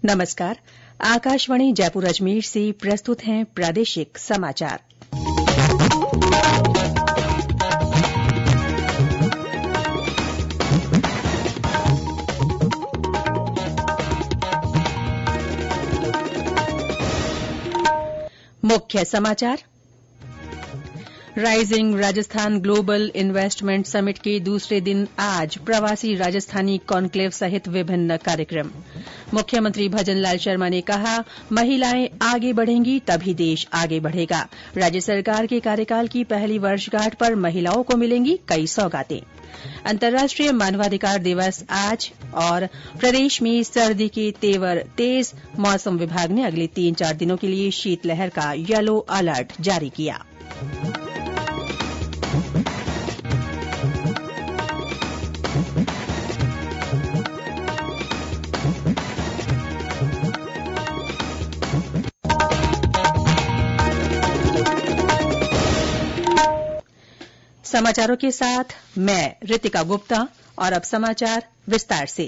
नमस्कार। आकाशवाणी जयपुर अजमेर से प्रस्तुत हैं प्रादेशिक समाचार। मुख्य समाचार। Rising Rajasthan global investment summit के दूसरे दिन आज प्रवासी राजस्थानी कॉन्क्लेव सहित विभिन्न कार्यक्रम। मुख्यमंत्री भजनलाल शर्मा ने कहा, महिलाएं आगे बढ़ेंगी तभी देश आगे बढ़ेगा। राज्य सरकार के कार्यकाल की पहली वर्षगांठ पर महिलाओं को मिलेंगी कई सौगातें। अंतर्राष्ट्रीय मानवाधिकार दिवस आज और प्रदेश में सर्दी के तेवर तेज। मौसम विभाग ने अगले 3-4 दिनों के लिए शीतलहर का येलो अलर्ट जारी किया। समाचारों के साथ मैं रितिका गुप्ता और अब समाचार विस्तार से।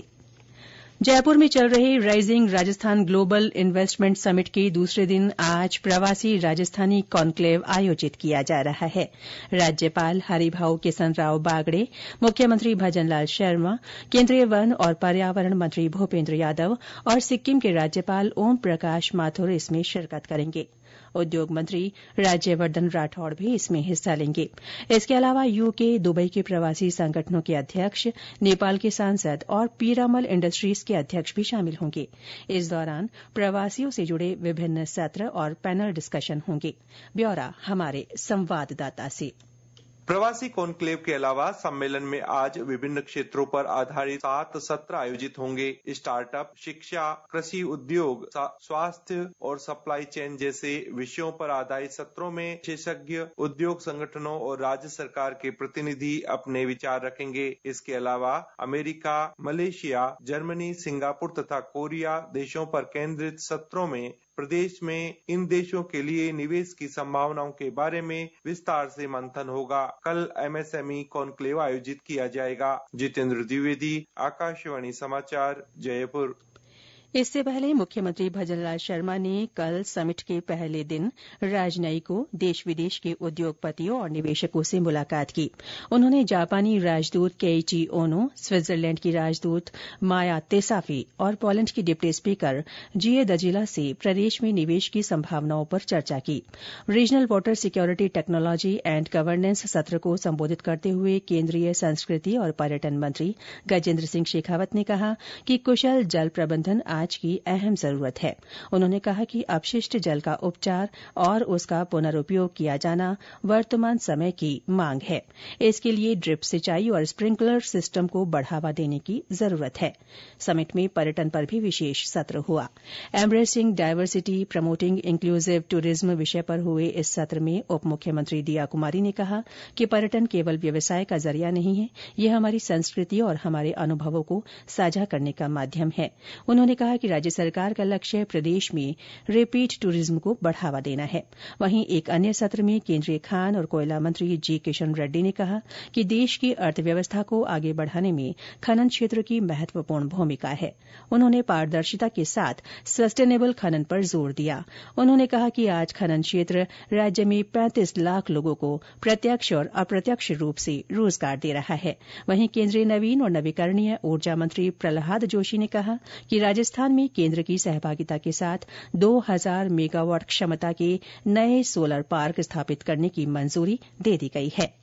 जयपुर में चल रहे rising Rajasthan global investment summit के दूसरे दिन आज प्रवासी राजस्थानी कॉन्क्लेव आयोजित किया जा रहा है। राज्यपाल हरिभाऊ किसनराव बागड़े, मुख्यमंत्री भजनलाल शर्मा, केन्द्रीय वन और पर्यावरण मंत्री भूपेन्द्र यादव और सिक्किम के राज्यपाल ओम प्रकाश माथुर इसमें शिरकत करेंगे। उद्योग मंत्री राज्यवर्धन राठौड़ भी इसमें हिस्सा लेंगे। इसके अलावा यूके, दुबई के प्रवासी संगठनों के अध्यक्ष, नेपाल के सांसद और पीरामल इंडस्ट्रीज के अध्यक्ष भी शामिल होंगे। इस दौरान प्रवासियों से जुड़े विभिन्न सत्र और पैनल डिस्कशन होंगे। ब्यौरा हमारे संवाददाता से। प्रवासी कॉन्क्लेव के अलावा सम्मेलन में आज विभिन्न क्षेत्रों पर आधारित 7 सत्र आयोजित होंगे। स्टार्टअप, शिक्षा, कृषि उद्योग, स्वास्थ्य और सप्लाई चेन जैसे विषयों पर आधारित सत्रों में विशेषज्ञ, उद्योग संगठनों और राज्य सरकार के प्रतिनिधि अपने विचार रखेंगे। इसके अलावा अमेरिका, मलेशिया, जर्मनी, सिंगापुर तथा कोरिया देशों पर केंद्रित सत्रों में प्रदेश में इन देशों के लिए निवेश की संभावनाओं के बारे में विस्तार से मंथन होगा। कल एमएसएमई कॉन्क्लेव आयोजित किया जाएगा। जितेंद्र द्विवेदी, आकाशवाणी समाचार, जयपुर। इससे पहले मुख्यमंत्री भजनलाल शर्मा ने कल समिट के पहले दिन राजनयिकों, देश विदेश के उद्योगपतियों और निवेशकों से मुलाकात की। उन्होंने जापानी राजदूत केइची ओनो, स्विट्जरलैंड की राजदूत माया तेसाफी और पोलैंड की डिप्टी स्पीकर जीए दजिला से प्रदेश में निवेश की संभावनाओं पर चर्चा की। Regional water security technology and governance सत्र को संबोधित करते हुए केंद्रीय संस्कृति और पर्यटन मंत्री गजेंद्र सिंह शेखावत ने कहा कि कुशल जल प्रबंधन आज की अहम जरूरत है। उन्होंने कहा कि अपशिष्ट जल का उपचार और उसका पुनरुपयोग किया जाना वर्तमान समय की मांग है। इसके लिए ड्रिप सिंचाई और स्प्रिंकलर सिस्टम को बढ़ावा देने की जरूरत है। समिट में पर्यटन पर भी विशेष सत्र हुआ। Embracing diversity, promoting inclusive tourism विषय पर हुए इस सत्र में उप मुख्यमंत्री दिया कुमारी ने कहा कि पर्यटन केवल व्यवसाय का जरिया नहीं है, यह हमारी संस्कृति और हमारे अनुभवों को साझा करने का माध्यम है। उन्होंने कहा कि राज्य सरकार का लक्ष्य प्रदेश में रिपीट टूरिज्म को बढ़ावा देना है। वहीं एक अन्य सत्र में केंद्रीय खान और कोयला मंत्री जी किशन रेड्डी ने कहा कि देश की अर्थव्यवस्था को आगे बढ़ाने में खनन क्षेत्र की महत्वपूर्ण भूमिका है। उन्होंने पारदर्शिता के साथ सस्टेनेबल खनन पर जोर दिया। उन्होंने कहा कि आज खनन क्षेत्र राज्य में 35 लाख लोगों को प्रत्यक्ष और अप्रत्यक्ष रूप से रोजगार दे रहा है। वहीं केंद्रीय नवीन और नवीकरणीय ऊर्जा मंत्री प्रहलाद जोशी ने कहा कि राजस्थान में केंद्र की सहभागिता के साथ 2000 मेगावाट क्षमता के नए सोलर पार्क स्थापित करने की मंजूरी दे दी गई है।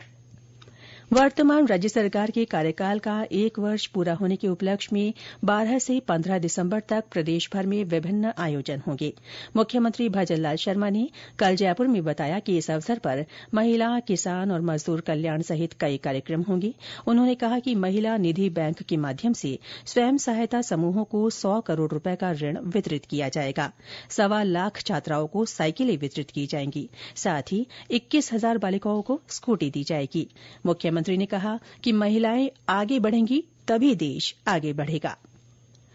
वर्तमान राज्य सरकार के कार्यकाल का 1 वर्ष पूरा होने के उपलक्ष्य में 12 से 15 दिसंबर तक प्रदेश भर में विभिन्न आयोजन होंगे। मुख्यमंत्री भजनलाल शर्मा ने कल जयपुर में बताया कि इस अवसर पर महिला, किसान और मजदूर कल्याण सहित कई कार्यक्रम होंगे। उन्होंने कहा कि महिला निधि बैंक के माध्यम से स्वयं सहायता समूहों को 100 करोड़ रुपए का ऋण वितरित किया जाएगा। 1.25 लाख छात्राओं को साइकिलें वितरित की जाएंगी। साथ ही 21,000 बालिकाओं को स्कूटी दी जाएगी। मुख्यमंत्री ने कहा कि महिलाएं आगे बढ़ेंगी तभी देश आगे बढ़ेगा।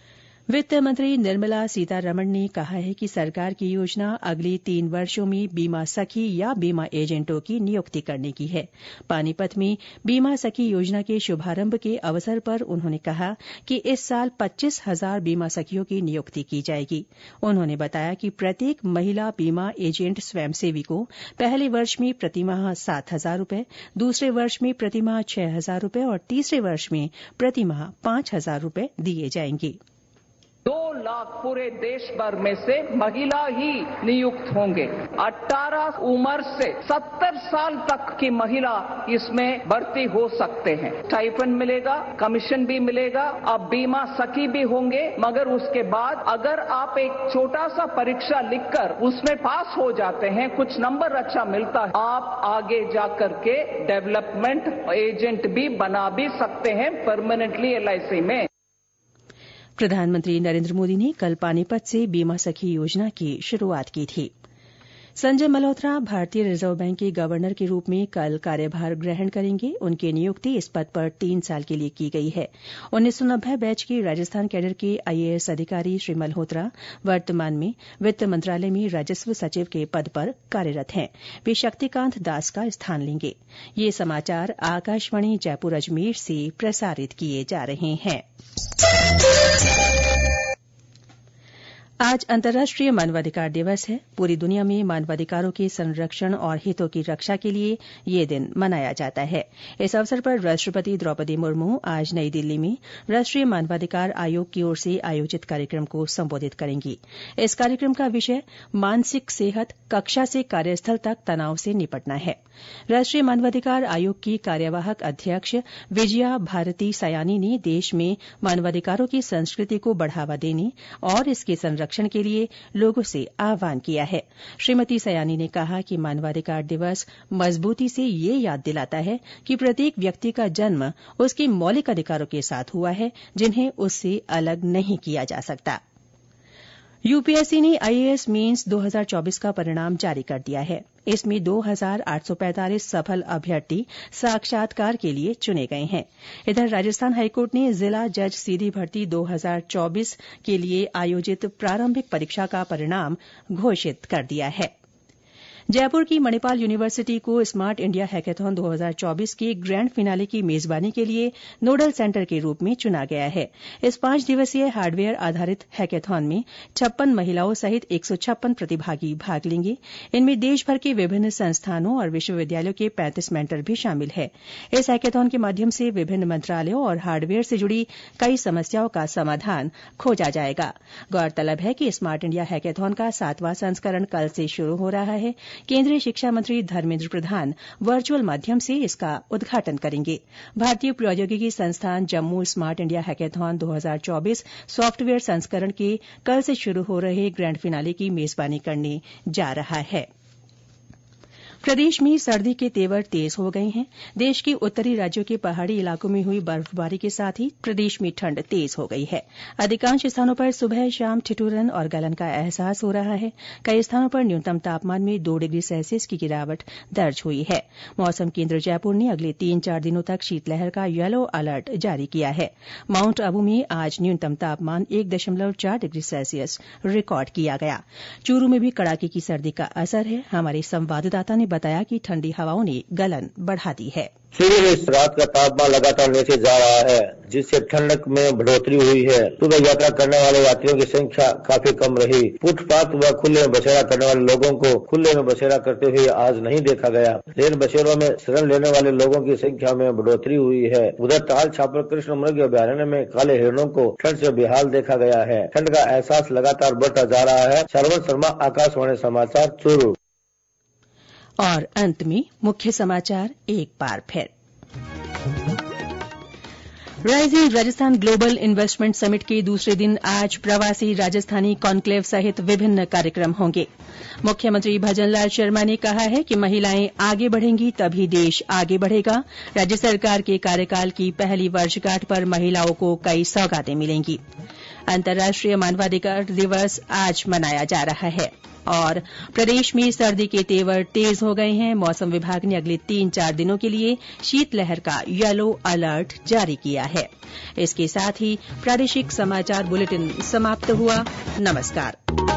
वित्त मंत्री निर्मला सीतारमण ने कहा है कि सरकार की योजना अगले 3 वर्षों में बीमा सखी या बीमा एजेंटों की नियुक्ति करने की है। पानीपत में बीमा सखी योजना के शुभारंभ के अवसर पर उन्होंने कहा कि इस साल 25,000 बीमा सखियों की नियुक्ति की जाएगी। उन्होंने बताया कि प्रत्येक महिला बीमा एजेंट स्वयंसेवी को पहले वर्ष में प्रतिमाह 7,000 रूपये, दूसरे वर्ष में प्रतिमाह 6,000 रूपये और तीसरे वर्ष में प्रतिमाह 5,000 रूपये दिए जाएंगे। 2 लाख पूरे देश भर में से महिला ही नियुक्त होंगे। 18 उम्र से 70 साल तक की महिला इसमें भर्ती हो सकते हैं। स्टाइपेंड मिलेगा, कमीशन भी मिलेगा, अब बीमा सखी भी होंगे। मगर उसके बाद अगर आप एक छोटा सा परीक्षा लिखकर उसमें पास हो जाते हैं, कुछ नंबर अच्छा मिलता है, आप आगे जाकर के डेवलपमेंट एजेंट भी बना भी सकते हैं परमानेंटली LIC में। प्रधानमंत्री नरेंद्र मोदी ने कल पानीपत से बीमा सखी योजना की शुरूआत की थी। संजय मल्होत्रा भारतीय रिजर्व बैंक के गवर्नर के रूप में कल कार्यभार ग्रहण करेंगे। उनकी नियुक्ति इस पद पर 3 साल के लिए की गई है। 1990 बैच के राजस्थान कैडर के IAS अधिकारी श्री मल्होत्रा वर्तमान में वित्त मंत्रालय में राजस्व सचिव के पद पर कार्यरत हैं। वे शक्तिकांत दास का स्थान लेंगे। ये समाचार आकाशवाणी जयपुर अजमेर से प्रसारित किए जा रहे हैं। आज अंतर्राष्ट्रीय मानवाधिकार दिवस है। पूरी दुनिया में मानवाधिकारों के संरक्षण और हितों की रक्षा के लिए ये दिन मनाया जाता है। इस अवसर पर राष्ट्रपति द्रौपदी मुर्मू आज नई दिल्ली में राष्ट्रीय मानवाधिकार आयोग की ओर से आयोजित कार्यक्रम को संबोधित करेंगी। इस कार्यक्रम का विषय मानसिक सेहत, कक्षा से कार्यस्थल तक तनाव से निपटना है। राष्ट्रीय मानवाधिकार आयोग की कार्यवाहक अध्यक्ष विजया भारती सयानी ने देश में मानवाधिकारों की संस्कृति को बढ़ावा देने और इसके संरक्षण के लिए लोगों से आह्वान किया है। श्रीमती सयानी ने कहा कि मानवाधिकार दिवस मजबूती से ये याद दिलाता है कि प्रत्येक व्यक्ति का जन्म उसके मौलिक अधिकारों के साथ हुआ है, जिन्हें उससे अलग नहीं किया जा सकता। यूपीएससी ने IAS मेन्स 2024 का परिणाम जारी कर दिया है। इसमें 2,845 सफल अभ्यर्थी साक्षात्कार के लिए चुने गए हैं। इधर राजस्थान हाईकोर्ट ने जिला जज सीधी भर्ती 2024 के लिए आयोजित प्रारंभिक परीक्षा का परिणाम घोषित कर दिया है। जयपुर की मणिपाल यूनिवर्सिटी को स्मार्ट इंडिया हैकेथॉन 2024 के ग्रैंड फिनाले की मेजबानी के लिए नोडल सेंटर के रूप में चुना गया है। इस 5 दिवसीय हार्डवेयर आधारित हैकेथॉन में 56 महिलाओं सहित 156 प्रतिभागी भाग लेंगे। इनमें देश भर के विभिन्न संस्थानों और विश्वविद्यालयों के 35 मेंटर भी शामिल हैं। इस हैकेथॉन के माध्यम से विभिन्न मंत्रालयों और हार्डवेयर से जुड़ी कई समस्याओं का समाधान खोजा जाएगा। गौरतलब है कि स्मार्ट इंडिया हैकेथॉन का 7वां संस्करण कल से शुरू हो रहा है। केंद्रीय शिक्षा मंत्री धर्मेंद्र प्रधान वर्चुअल माध्यम से इसका उद्घाटन करेंगे। भारतीय प्रौद्योगिकी संस्थान Jammu smart India hackathon 2024 software संस्करण के कल से शुरू हो रहे ग्रैंड फिनाले की मेजबानी करने जा रहा है। प्रदेश में सर्दी के तेवर तेज हो गए हैं। देश के उत्तरी राज्यों के पहाड़ी इलाकों में हुई बर्फबारी के साथ ही प्रदेश में ठंड तेज हो गई है। अधिकांश स्थानों पर सुबह शाम ठिठुरन और गलन का एहसास हो रहा है। कई स्थानों पर न्यूनतम तापमान में 2 डिग्री सेल्सियस की गिरावट दर्ज हुई है। मौसम केंद्र जयपुर ने अगले 3-4 दिनों तक शीतलहर का येलो अलर्ट जारी किया है। माउंट आबू में आज न्यूनतम तापमान 1.4 डिग्री सेल्सियस रिकॉर्ड किया गया। चूरू में भी कड़ाके की सर्दी का असर है। हमारे संवाददाता ने बताया कि ठंडी हवाओं ने गलन बढ़ा दी है। चूरू में रात का तापमान लगातार नीचे जा रहा है, जिससे ठंडक में बढ़ोतरी हुई है। सुबह यात्रा करने वाले यात्रियों की संख्या काफी कम रही। फुटपाथ व खुले में बसेरा करने वाले लोगों को खुले में बसेरा करते हुए आज नहीं देखा गया। रेल बसेरों में शरण लेने वाले लोगों की संख्या में बढ़ोतरी हुई है। उधर ताल छापर कृष्ण मृग अभयारण्य में काले हिरणों को ठंड से बेहाल देखा गया है। ठंड का एहसास लगातार बढ़ता जा रहा है। श्रवण शर्मा, आकाशवाणी समाचार, चूरू। और अंत में मुख्य समाचार एक बार फिर। Rising Rajasthan global investment summit के दूसरे दिन आज प्रवासी राजस्थानी कॉन्क्लेव सहित विभिन्न कार्यक्रम होंगे। मुख्यमंत्री भजनलाल शर्मा ने कहा है कि महिलाएं आगे बढ़ेंगी तभी देश आगे बढ़ेगा। राज्य सरकार के कार्यकाल की पहली वर्षगांठ पर महिलाओं को कई सौगातें मिलेंगी। अंतर्राष्ट्रीय मानवाधिकार दिवस आज मनाया जा रहा है। और प्रदेश में सर्दी के तेवर तेज हो गए हैं। मौसम विभाग ने अगले 3-4 दिनों के लिए शीतलहर का येलो अलर्ट जारी किया है। इसके साथ ही प्रादेशिक समाचार बुलेटिन समाप्त हुआ। नमस्कार।